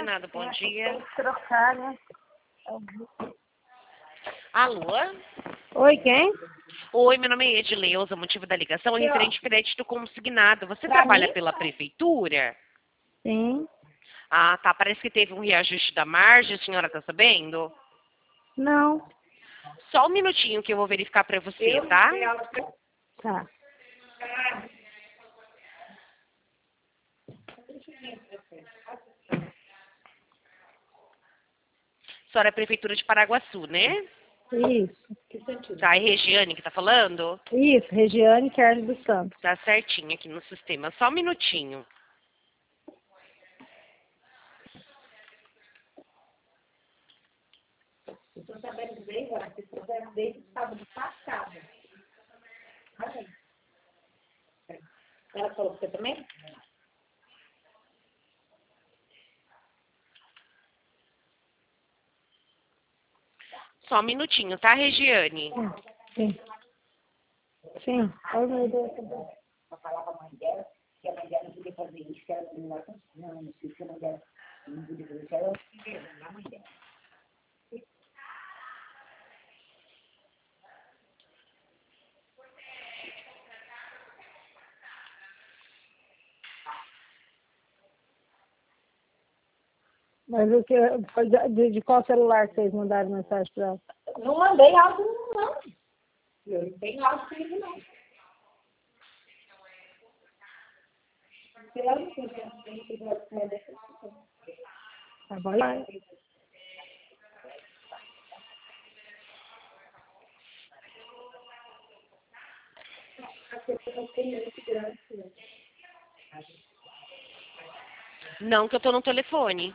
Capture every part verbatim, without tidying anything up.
nada, bom dia. Tem que trocar, né? Alô? Oi, quem? Oi, meu nome é Edileuza, o motivo da ligação é Aqui, ó. referente ao crédito consignado. Você Pra trabalha mim? pela prefeitura? Sim. Ah, tá, parece que teve um reajuste da margem, a senhora tá sabendo? Não. Só um minutinho que eu vou verificar pra você, tá? Tá. A senhora é prefeitura de Paraguaçu, né? Isso. Tá, é Regiane que tá falando? Isso, Regiane Carlos dos Santos. Tá certinho aqui no sistema, só um minutinho. Eu tô sabendo desde, ó, vocês fizeram desde o sábado passado. Ela falou pra você também? Só um minutinho, tá, Regiane? Sim. Sim. Ai, meu Deus. Ela falava a mãe dela, que a mãe dela não podia fazer isso, que ela não ia com não, não sei o que a mãe dela não podia fazer isso, ela não a mãe dela. Mas o que, foi de, de qual celular que vocês mandaram mensagem para ela? Não mandei áudio, não. Eu não tenho áudio para ele, não. Eu não sei, eu não tenho que mandar. Tá bom? Não, que eu tô no telefone.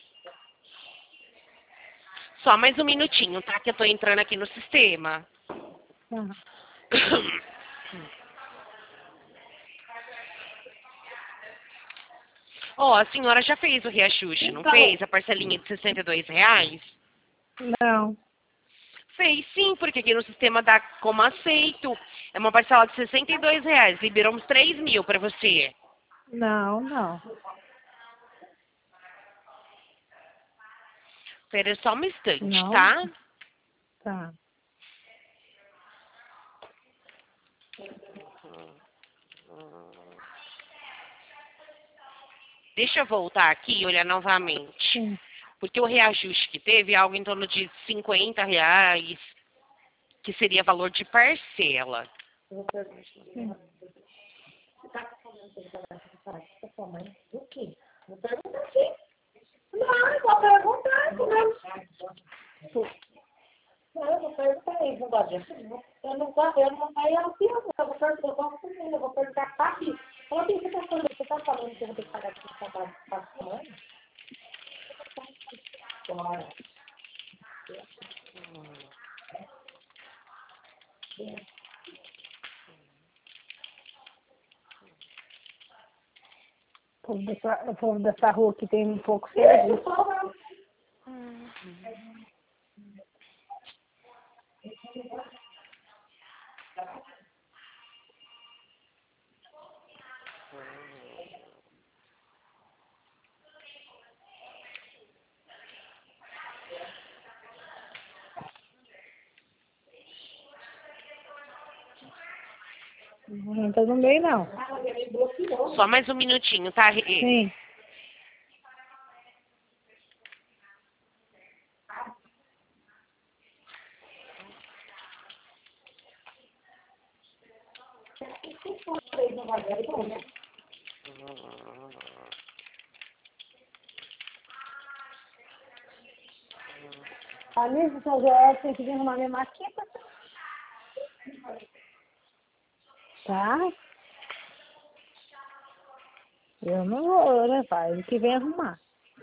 Só mais um minutinho, tá? Que eu tô entrando aqui no sistema. Tá. Ó, a senhora já fez o reajuste, não fez? A parcelinha de sessenta e dois reais? Não. Fez sim, porque aqui no sistema dá como aceito. É uma parcela de sessenta e dois reais. Liberamos três mil pra você. Não, não. Espera só um instante, Não. tá? Tá. Deixa eu voltar aqui e olhar novamente. Sim. Porque o reajuste que teve é algo em torno de cinquenta reais, que seria valor de parcela. Sim. Você tá falando que ele vai dar pra sua mãe do quê? Não pergunta aqui. Não, eu vou perguntar. Não, eu vou perguntar ele. Não gosto disso. Eu não gosto, eu não vai ao filme. Eu vou perguntar, eu gosto com ele. Eu vou perguntar pra aqui. Fala bem, você tá falando, você tá falando que eu vou ter que pagar aqui pra sua mãe? Bora. O povo dessa, o povo dessa rua que tem um pouco serviço. Não entra no meio, não. Só mais um minutinho, tá? Rê? Sim. A Nisa São Joel tem que vir arrumar minha maquita. Tá? Eu não vou, né, pai? Ele que vem arrumar.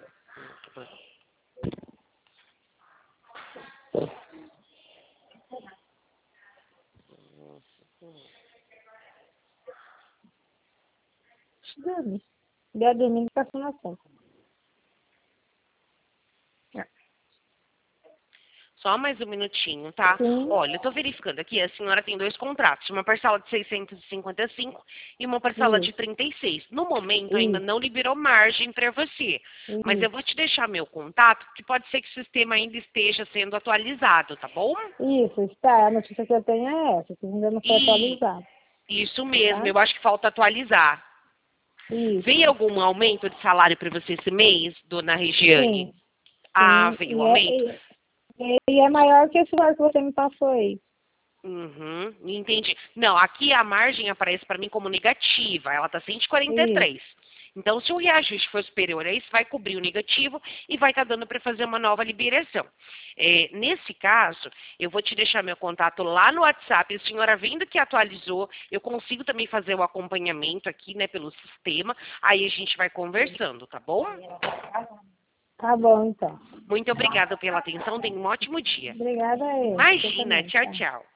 Deixa eu dormir. Dia domingo passou na conta. Só mais um minutinho, tá? Sim. Olha, eu tô verificando aqui, a senhora tem dois contratos, uma parcela de seiscentos e cinquenta e cinco e uma parcela Isso. de trinta e seis. No momento ainda Isso. não liberou margem para você, mas eu Isso. vou te deixar meu contato, que pode ser que o sistema ainda esteja sendo atualizado, tá bom? Isso, está. A notícia que eu tenho é essa, que ainda não foi E atualizado. isso mesmo, Tá? eu acho que falta atualizar. Veio Isso. algum aumento de salário para você esse mês, dona Regiane? Sim. Ah, Sim. veio E um é, aumento? e, e é maior que esse valor que você me passou aí. Uhum, entendi. Não, aqui a margem aparece para mim como negativa, ela está cento e quarenta e Isso. três. Então, se o reajuste for superior a isso, vai cobrir o negativo e vai estar dando para fazer uma nova liberação. É, nesse caso, eu vou te deixar meu contato lá no WhatsApp. A senhora vendo que atualizou, eu consigo também fazer o acompanhamento aqui, né, pelo sistema. Aí a gente vai conversando, tá bom? Tá bom, então. Muito obrigada pela atenção, tenha um ótimo dia. Obrigada a ele. Você Imagina, também. tchau, Tá. tchau.